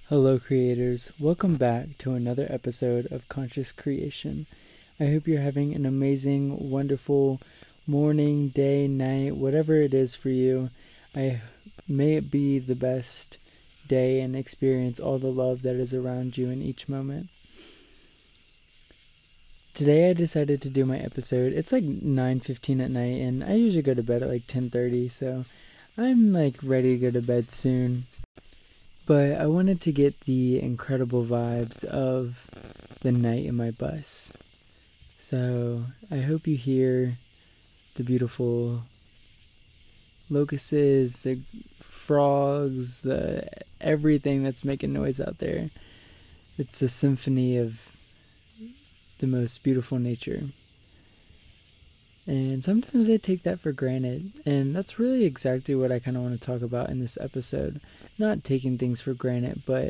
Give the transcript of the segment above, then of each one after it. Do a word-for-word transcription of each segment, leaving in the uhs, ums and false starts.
Hello, creators. Welcome back to another episode of Conscious Creation. I hope you're having an amazing, wonderful morning, day, night, whatever it is for you. I may it be the best day and experience all the love that is around you in each moment. Today I decided to do my episode. It's like nine fifteen at night, and I usually go to bed at like ten thirty, so I'm like ready to go to bed soon. But I wanted to get the incredible vibes of the night in my bus. So I hope you hear the beautiful locusts, the frogs, the everything that's making noise out there. It's a symphony of the most beautiful nature. And sometimes I take that for granted, and that's really exactly what I kind of want to talk about in this episode. Not taking things for granted, but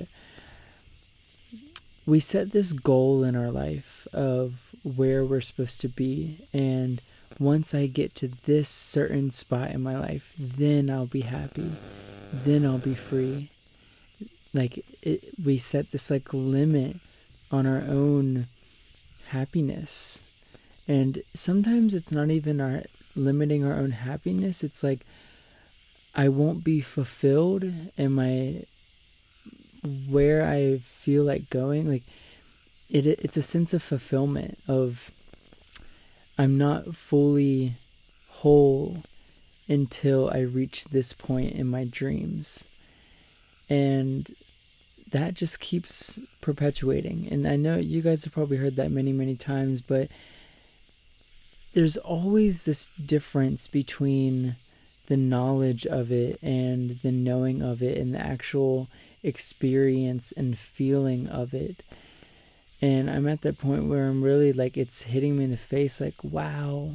we set this goal in our life of where we're supposed to be, and once I get to this certain spot in my life, then I'll be happy, then I'll be free. Like, it, we set this like limit on our own happiness. And sometimes it's not even our limiting our own happiness. It's like, I won't be fulfilled in my, where I feel like going. Like, it, it's a sense of fulfillment of, I'm not fully whole until I reach this point in my dreams. And that just keeps perpetuating. And I know you guys have probably heard that many, many times, but there's always this difference between the knowledge of it and the knowing of it and the actual experience and feeling of it. And I'm at that point where I'm really like, it's hitting me in the face like, wow.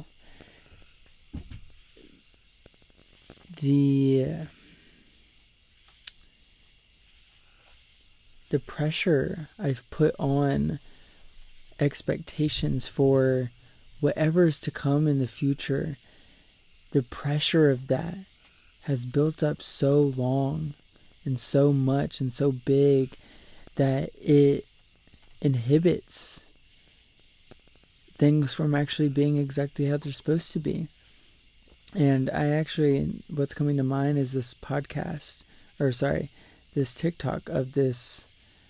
The, the pressure I've put on expectations for whatever is to come in the future, the pressure of that has built up so long and so much and so big that it inhibits things from actually being exactly how they're supposed to be. And I actually, what's coming to mind is this podcast, or sorry, this TikTok of this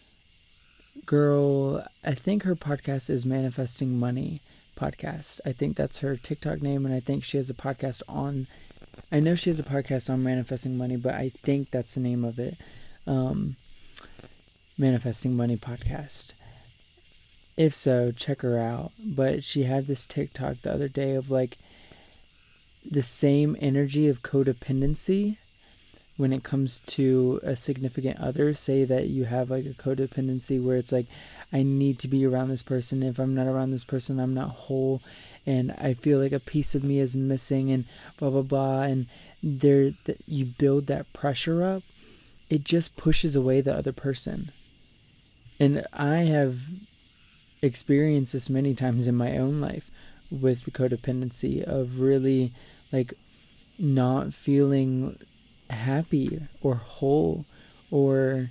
girl. I think her podcast is Manifesting Money Podcast. I think that's her TikTok name, and I think she has a podcast on, I know she has a podcast on Manifesting Money, but I think that's the name of it. Um, Manifesting Money Podcast. If so, check her out. But she had this TikTok the other day of like the same energy of codependency when it comes to a significant other. Say that you have like a codependency where it's like, I need to be around this person. If I'm not around this person, I'm not whole. And I feel like a piece of me is missing and blah, blah, blah. And there, th- you build that pressure up. It just pushes away the other person. And I have experienced this many times in my own life with the codependency of really like not feeling happy or whole or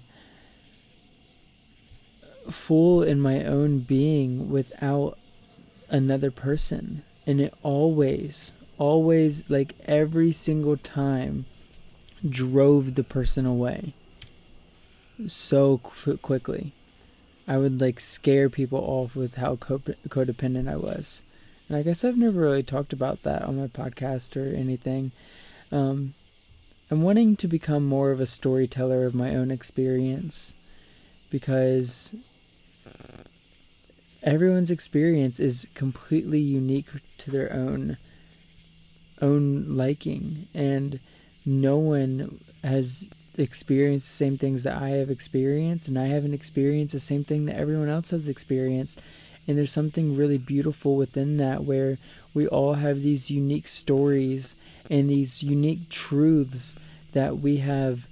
full in my own being without another person. And it always, always, like every single time, drove the person away so qu- quickly. I would like scare people off with how co- codependent I was. And I guess I've never really talked about that on my podcast or anything. Um, I'm wanting to become more of a storyteller of my own experience, because everyone's experience is completely unique to their own own liking, and no one has experienced the same things that I have experienced, and I haven't experienced the same thing that everyone else has experienced. And there's something really beautiful within that, where we all have these unique stories and these unique truths that we have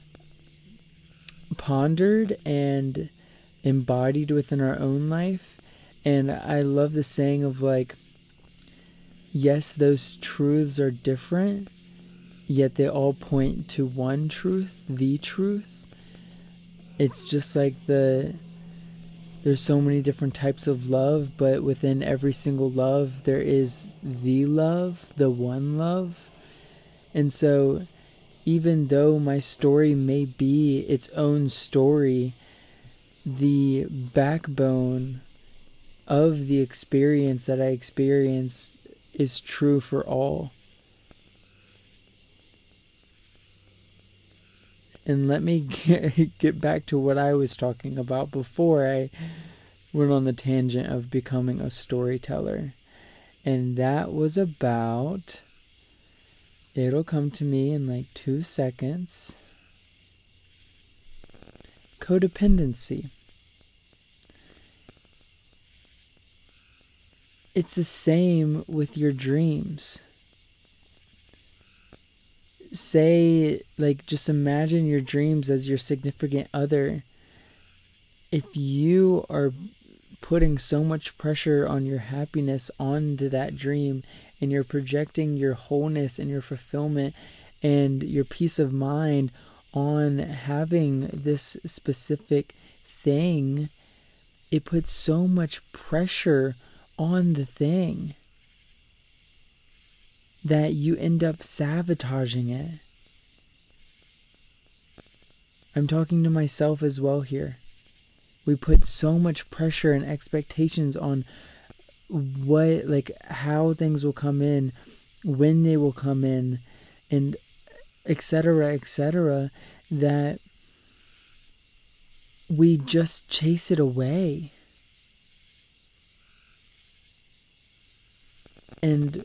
pondered and embodied within our own life. And I love the saying of like, yes, those truths are different, yet they all point to one truth, the truth. it's just like the there's so many different types of love, but within every single love there is the love, the one love. And so even though my story may be its own story, the backbone of the experience that I experienced is true for all. And let me get, get back to what I was talking about before I went on the tangent of becoming a storyteller. And that was about, it'll come to me in like two seconds, codependency. It's the same with your dreams. Say, like, just imagine your dreams as your significant other. If you are putting so much pressure on your happiness onto that dream, and you're projecting your wholeness and your fulfillment and your peace of mind on having this specific thing, it puts so much pressure on the thing that you end up sabotaging it. I'm talking to myself as well here. We put so much pressure and expectations on what, like, how things will come in, when they will come in, and et cetera, et cetera, that we just chase it away. And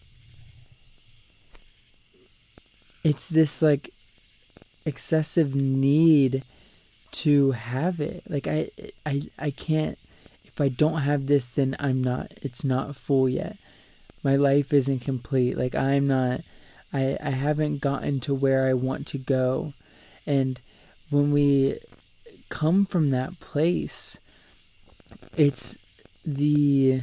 it's this, like, excessive need to have it. Like, I, I, I can't, if I don't have this, then I'm not, it's not full yet. My life isn't complete. Like, I'm not, I, I haven't gotten to where I want to go. And when we come from that place, it's the,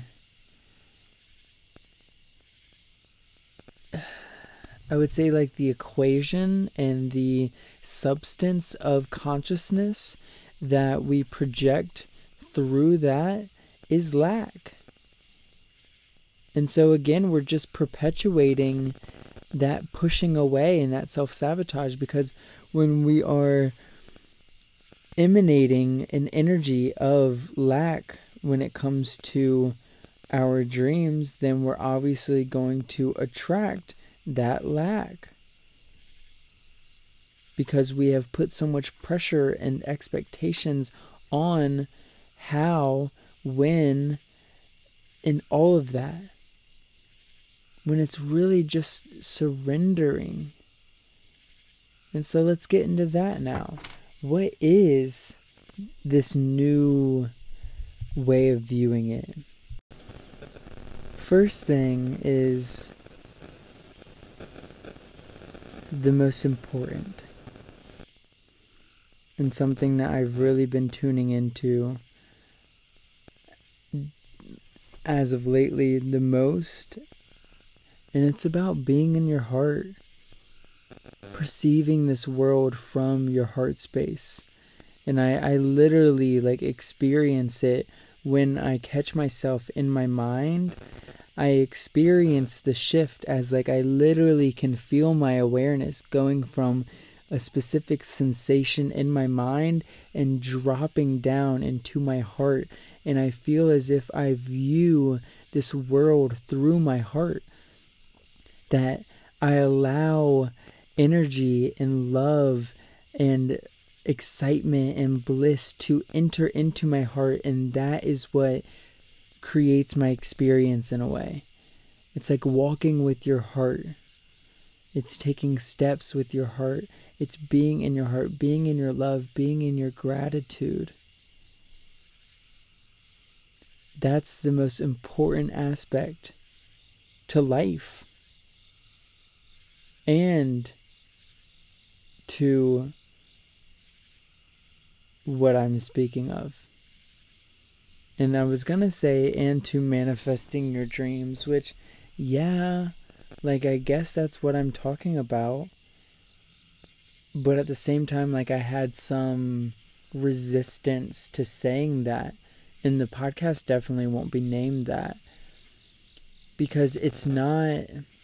I would say, like, the equation and the substance of consciousness that we project through that is lack. And so again, we're just perpetuating that pushing away and that self-sabotage, because when we are emanating an energy of lack when it comes to our dreams, then we're obviously going to attract that lack, because we have put so much pressure and expectations on how, when, and all of that, when it's really just surrendering. And so let's get into that now. What is this new way of viewing it? First thing is the most important, and something that I've really been tuning into as of lately the most, and it's about being in your heart, perceiving this world from your heart space. And I, I literally, like, experience it when I catch myself in my mind. I experience the shift as, like, I literally can feel my awareness going from a specific sensation in my mind and dropping down into my heart. And I feel as if I view this world through my heart, that I allow energy and love and excitement and bliss to enter into my heart, and that is what creates my experience in a way. It's like walking with your heart. It's taking steps with your heart. It's being in your heart, being in your love, being in your gratitude. That's the most important aspect to life and to what I'm speaking of. And I was going to say, and to manifesting your dreams, which, yeah, like, I guess that's what I'm talking about. But at the same time, like, I had some resistance to saying that. And the podcast definitely won't be named that. Because it's not...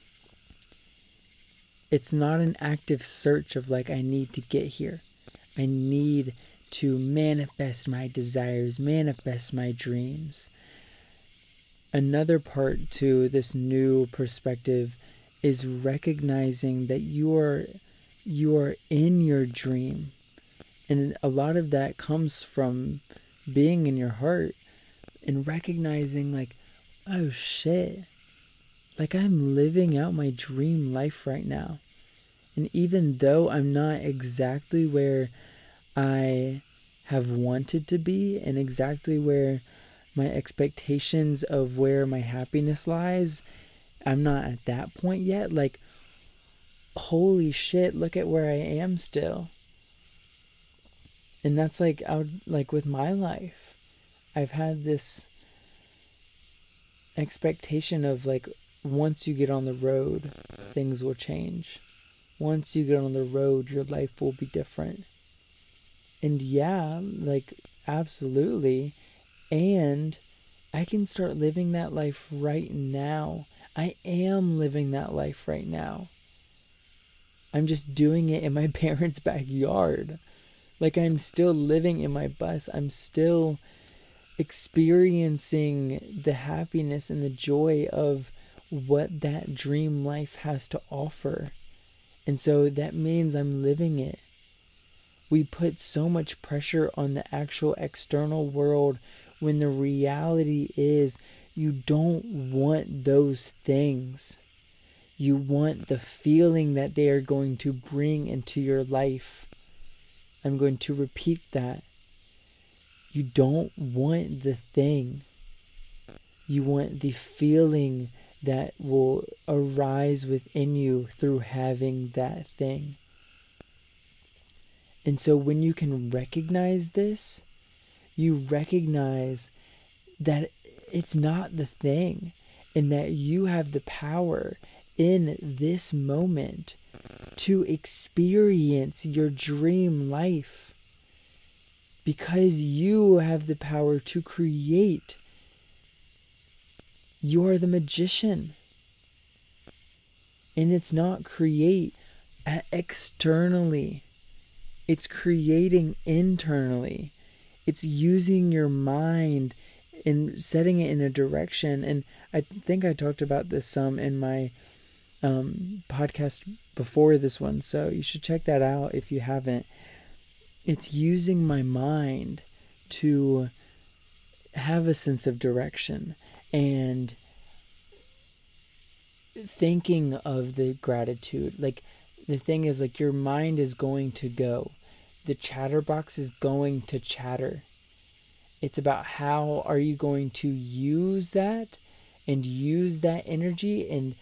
It's not an active search of like, I need to get here. I need to manifest my desires, manifest my dreams. Another part to this new perspective is recognizing that you are you are in your dream. And a lot of that comes from being in your heart and recognizing like, oh shit, like I'm living out my dream life right now. And even though I'm not exactly where I have wanted to be and exactly where my expectations of where my happiness lies, I'm not at that point yet. Like, holy shit, look at where I am still. And that's like, I would, like with my life, I've had this expectation of like, once you get on the road, things will change. Once you get on the road, your life will be different. And yeah, like, absolutely. And I can start living that life right now. I am living that life right now. I'm just doing it in my parents' backyard. Like, I'm still living in my bus. I'm still experiencing the happiness and the joy of what that dream life has to offer. And so that means I'm living it. We put so much pressure on the actual external world when the reality is you don't want those things. You want the feeling that they are going to bring into your life. I'm going to repeat that. You don't want the thing. You want the feeling that will arise within you through having that thing. And so when you can recognize this, you recognize that it's not the thing, and that you have the power in this moment to experience your dream life, because you have the power to create. You are the magician. And it's not create externally. It's creating internally. It's using your mind and setting it in a direction. And I think I talked about this some in my um, podcast before this one, so you should check that out if you haven't. It's using my mind to have a sense of direction and thinking of the gratitude. Like, the thing is, like, your mind is going to go. The chatterbox is going to chatter. It's about how are you going to use that and use that energy and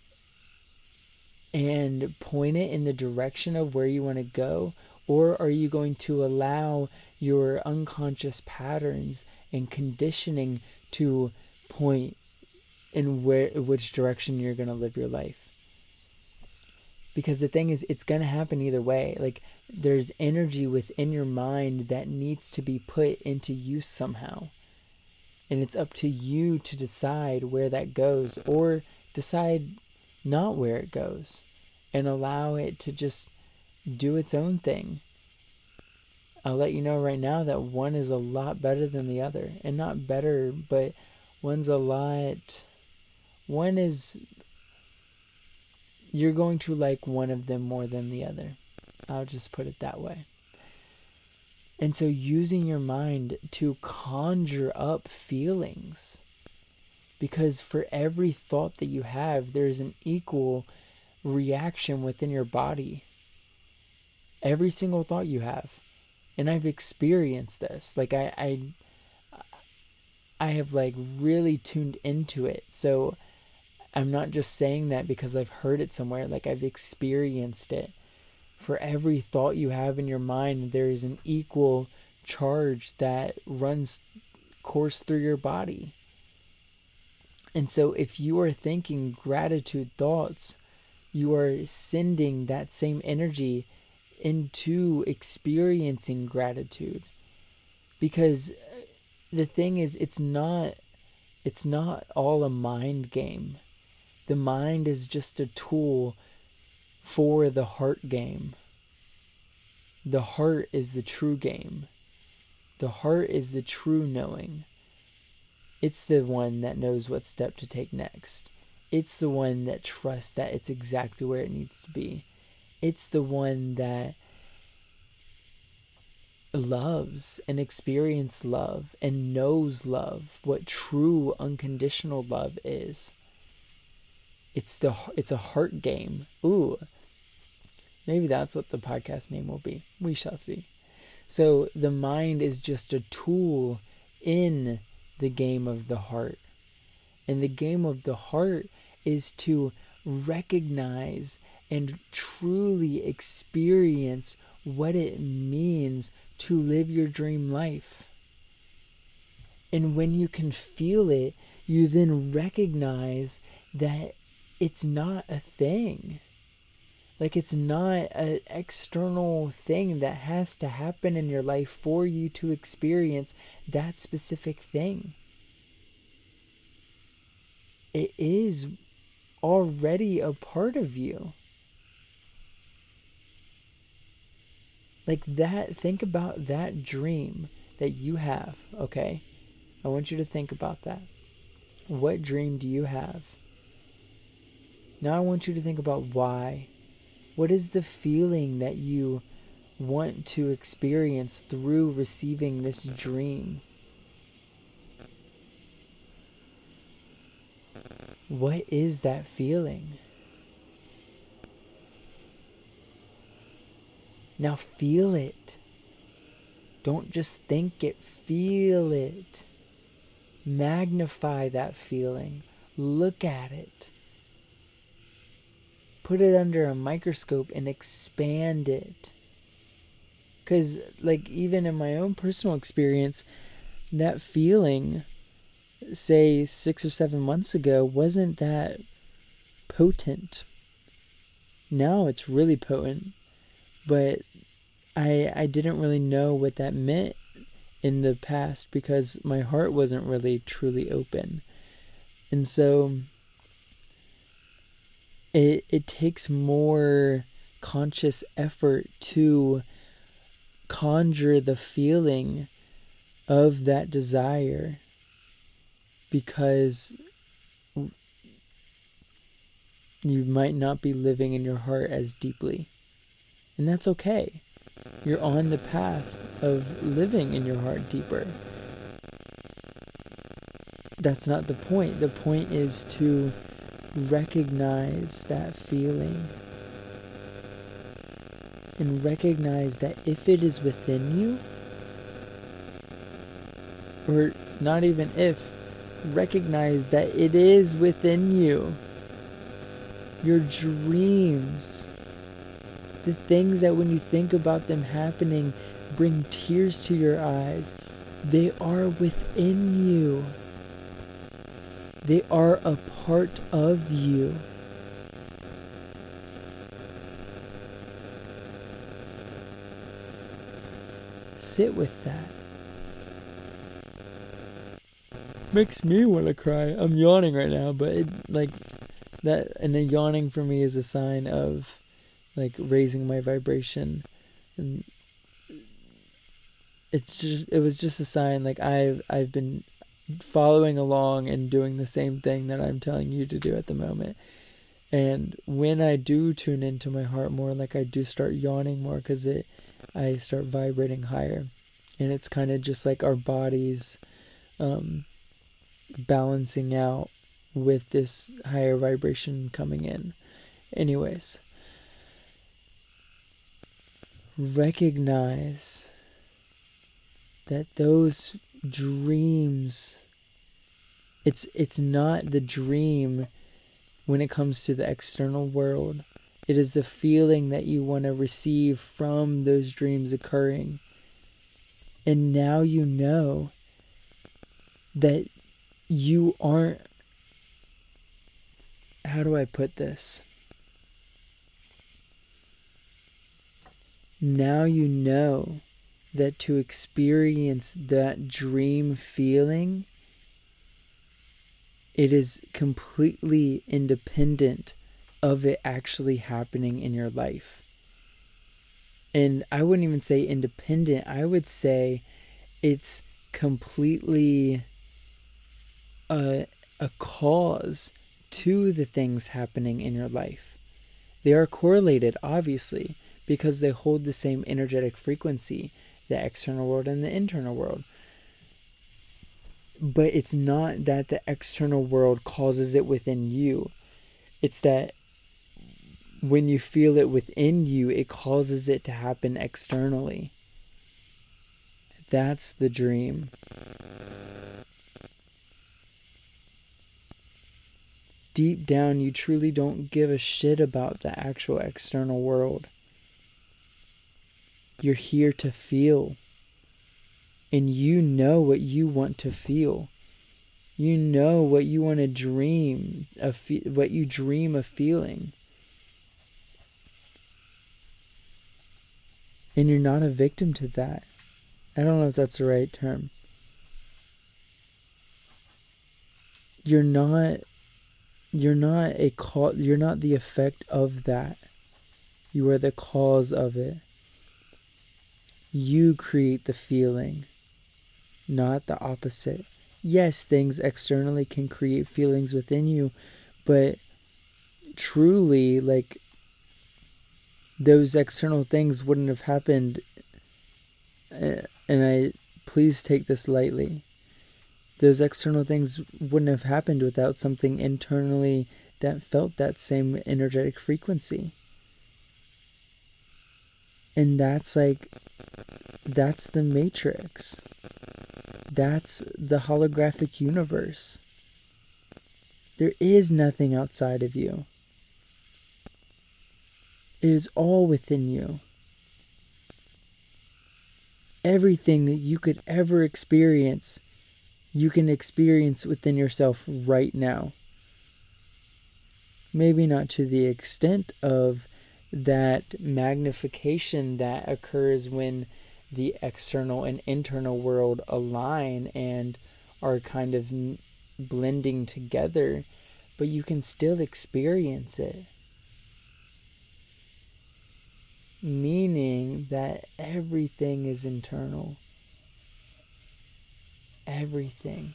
and point it in the direction of where you want to go, or are you going to allow your unconscious patterns and conditioning to point in where which direction you're going to live your life? Because the thing is, it's going to happen either way. Like, there's energy within your mind that needs to be put into use somehow. And it's up to you to decide where that goes, or decide not where it goes, and allow it to just do its own thing. I'll let you know right now that one is a lot better than the other. And not better, but one's a lot... One is... You're going to like one of them more than the other. I'll just put it that way. And so using your mind to conjure up feelings. Because for every thought that you have, there's an equal reaction within your body. Every single thought you have. And I've experienced this. Like, I, I, I have, like, really tuned into it. So I'm not just saying that because I've heard it somewhere. Like, I've experienced it. For every thought you have in your mind, there is an equal charge that runs course through your body. And so if you are thinking gratitude thoughts, you are sending that same energy into experiencing gratitude. Because the thing is, it's not it's not all a mind game. The mind is just a tool for the heart game. The heart is the true game. The heart is the true knowing. It's the one that knows what step to take next. It's the one that trusts that it's exactly where it needs to be. It's the one that loves and experiences love and knows love, what true unconditional love is. It's the it's a heart game. Ooh, maybe that's what the podcast name will be. We shall see. So the mind is just a tool in the game of the heart. And the game of the heart is to recognize and truly experience what it means to live your dream life. And when you can feel it, you then recognize that it's not a thing. Like, it's not an external thing that has to happen in your life for you to experience that specific thing. It is already a part of you. Like that, think about that dream that you have, okay? I want you to think about that. What dream do you have? Now I want you to think about why. What is the feeling that you want to experience through receiving this dream? What is that feeling? Now feel it. Don't just think it, feel it. Magnify that feeling. Look at it. Put it under a microscope and expand it. Because, like, even in my own personal experience, that feeling, say, six or seven months ago, wasn't that potent. Now it's really potent. But I I didn't really know what that meant in the past because my heart wasn't really truly open. And so it it takes more conscious effort to conjure the feeling of that desire, because you might not be living in your heart as deeply. And that's okay. You're on the path of living in your heart deeper. That's not the point. The point is to recognize that feeling. And recognize that if it is within you, or not even if, recognize that it is within you. Your dreams, the things that when you think about them happening bring tears to your eyes, they are within you. They are a part of you. Sit with that. Makes me want to cry. I'm yawning right now, but it, like that, and the yawning for me is a sign of like raising my vibration, and it's just it was just a sign. Like I've I've been following along and doing the same thing that I'm telling you to do at the moment. And when I do tune into my heart more, like I do start yawning more, because it I start vibrating higher, and it's kind of just like our bodies um, balancing out with this higher vibration coming in. Anyways, recognize that those dreams, it's it's not the dream when it comes to the external world. It is the feeling that you want to receive from those dreams occurring. And now you know that you aren't, how do I put this? Now you know that to experience that dream feeling, it is completely independent of it actually happening in your life. And I wouldn't even say independent. I would say it's completely a, a cause to the things happening in your life. They are correlated, obviously, because they hold the same energetic frequency, the external world and the internal world. But it's not that the external world causes it within you. It's that when you feel it within you, it causes it to happen externally. That's the dream. Deep down, you truly don't give a shit about the actual external world. You're here to feel. And you know what you want to feel. You know what you want to dream of, fe- what you dream of feeling. And you're not a victim to that. I don't know if that's the right term. You're not you're not a cause, you're not the effect of that. You are the cause of it. You create the feeling, not the opposite. Yes, things externally can create feelings within you, but truly, like, those external things wouldn't have happened, and I please take this lightly. Those external things wouldn't have happened without something internally that felt that same energetic frequency. And that's like, that's the matrix. That's the holographic universe. There is nothing outside of you. It is all within you. Everything that you could ever experience, you can experience within yourself right now. Maybe not to the extent of that magnification that occurs when the external and internal world align and are kind of blending together, but you can still experience it. Meaning that everything is internal. Everything.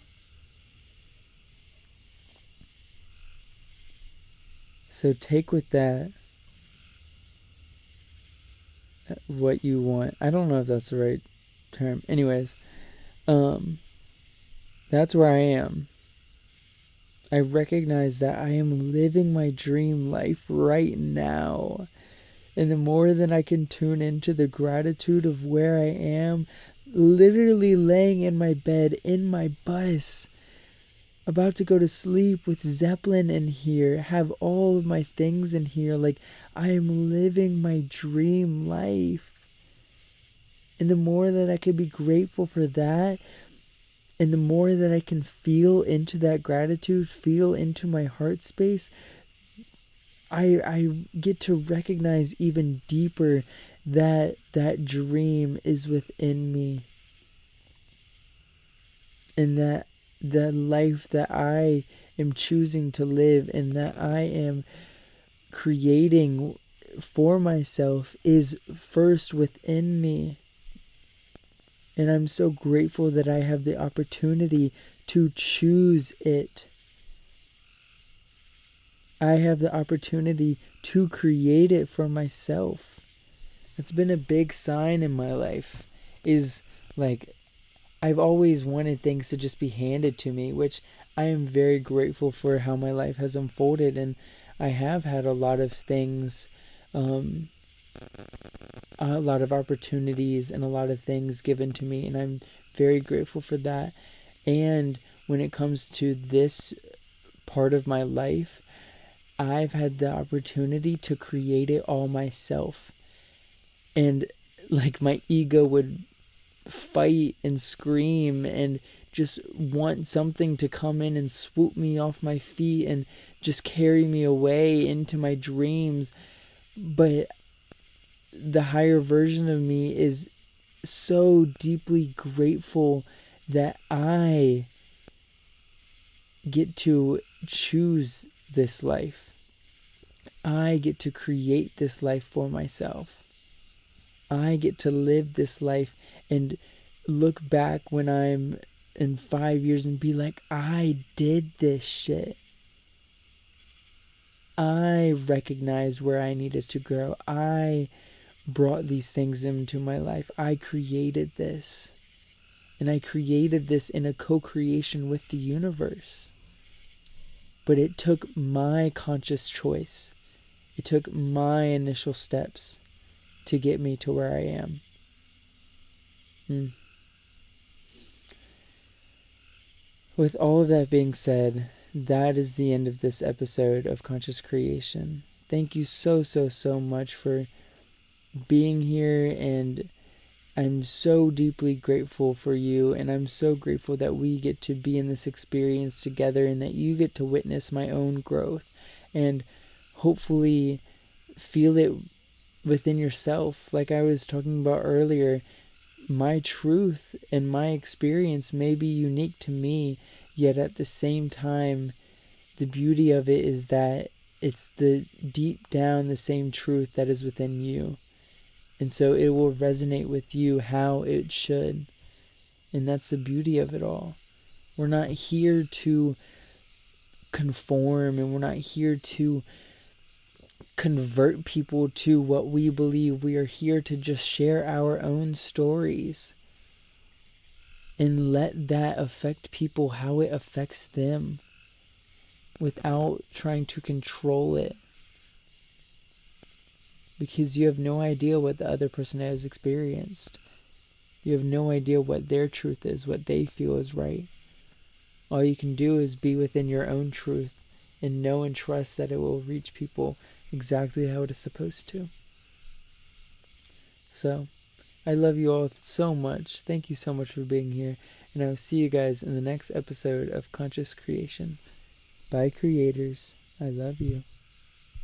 So take with that what you want. I don't know if that's the right term. Anyways, um, that's where I am. I recognize that I am living my dream life right now. And the more that I can tune into the gratitude of where I am, literally laying in my bed, in my bus, about to go to sleep with Zeppelin in here, have all of my things in here, like I am living my dream life. And the more that I can be grateful for that, and the more that I can feel into that gratitude, feel into my heart space, I I get to recognize even deeper that that dream is within me. And that the life that I am choosing to live and that I am creating for myself is first within me. And I'm so grateful that I have the opportunity to choose it. I have the opportunity to create it for myself. It's been a big sign in my life. Is like, I've always wanted things to just be handed to me, which I am very grateful for how my life has unfolded. And I have had a lot of things, um, a lot of opportunities and a lot of things given to me. And I'm very grateful for that. And when it comes to this part of my life, I've had the opportunity to create it all myself. And like my ego would fight and scream and just want something to come in and swoop me off my feet and just carry me away into my dreams. But the higher version of me is so deeply grateful that I get to choose this life. I get to create this life for myself. I get to live this life and look back when I'm in five years and be like, I did this shit. I recognized where I needed to grow. I brought these things into my life. I created this. And I created this in a co-creation with the universe. But it took my conscious choice. It took my initial steps to get me to where I am. Hmm. With all of that being said, that is the end of this episode of Conscious Creation. Thank you so, so, so much for being here, and I'm so deeply grateful for you, and I'm so grateful that we get to be in this experience together and that you get to witness my own growth and hopefully feel it within yourself. Like I was talking about earlier, my truth and my experience may be unique to me, yet at the same time, the beauty of it is that it's the deep down the same truth that is within you. And so it will resonate with you how it should. And that's the beauty of it all. We're not here to conform, and we're not here to convert people to what we believe. We are here to just share our own stories and let that affect people how it affects them without trying to control it. Because you have no idea what the other person has experienced. You have no idea what their truth is, what they feel is right. All you can do is be within your own truth and know and trust that it will reach people exactly how it is supposed to. So, I love you all so much. Thank you so much for being here. And I will see you guys in the next episode of Conscious Creation. Bye, creators. I love you.